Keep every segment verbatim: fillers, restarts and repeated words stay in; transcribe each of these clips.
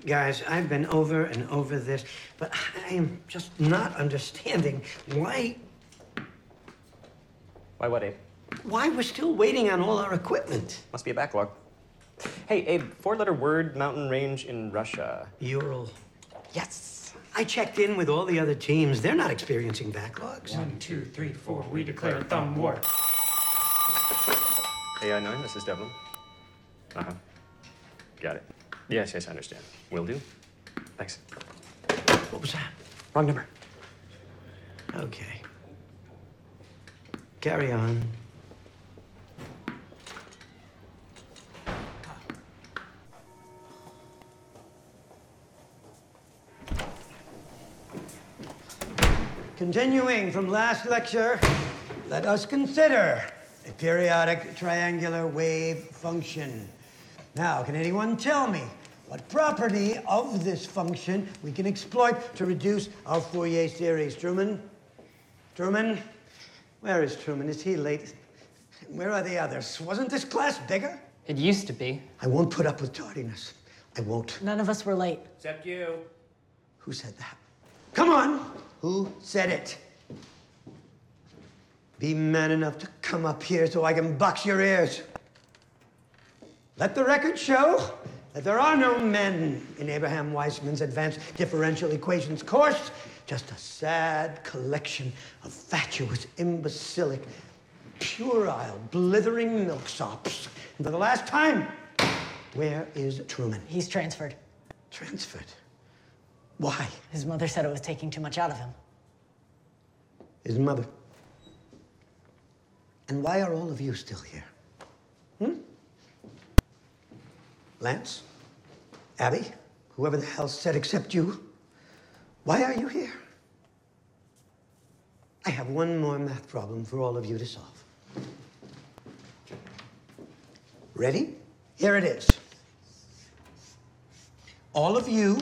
Guys, I've been over and over this, but I am just not understanding why... Why what, Abe? Why we're still waiting on all our equipment. Must be a backlog. Hey, Abe, four-letter word, mountain range in Russia. Ural. Yes! I checked in with all the other teams. They're not experiencing backlogs. One, two, three, four, we declare thumb war. A I nine, this is Devlin. Uh-huh. Got it. Yes, yes, I understand. Will do. Thanks. What was that? Wrong number. Okay. Carry on. Continuing from last lecture, let us consider a periodic triangular wave function. Now, can anyone tell me what property of this function we can exploit to reduce our Fourier series? Truman? Truman? Where is Truman? Is he late? Where are the others? Wasn't this class bigger? It used to be. I won't put up with tardiness. I won't. None of us were late. Except you. Who said that? Come on! Who said it? Be man enough to come up here so I can box your ears. Let the record show that there are no men in Abraham Weissman's advanced differential equations course, just a sad collection of fatuous, imbecilic, puerile, blithering milksops. And for the last time, where is Truman? He's transferred. Transferred? Why? His mother said it was taking too much out of him. His mother. And why are all of you still here? Hmm? Lance? Abby? Whoever the hell said except you? Why are you here? I have one more math problem for all of you to solve. Ready? Here it is. All of you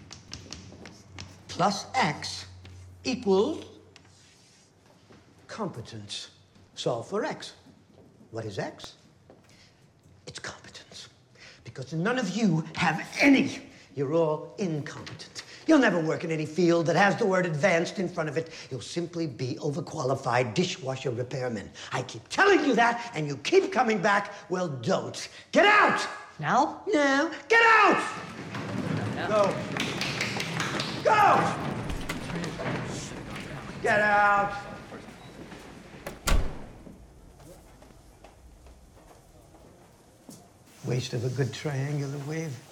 plus x equals competence. Solve for x. What is x? It's competence. Because none of you have any. You're all incompetent. You'll never work in any field that has the word advanced in front of it. You'll simply be overqualified dishwasher repairmen. I keep telling you that, and you keep coming back. Well, don't. Get out! Now? Now, get out! No. Go. Go! Get out! Waste of a good triangular wave.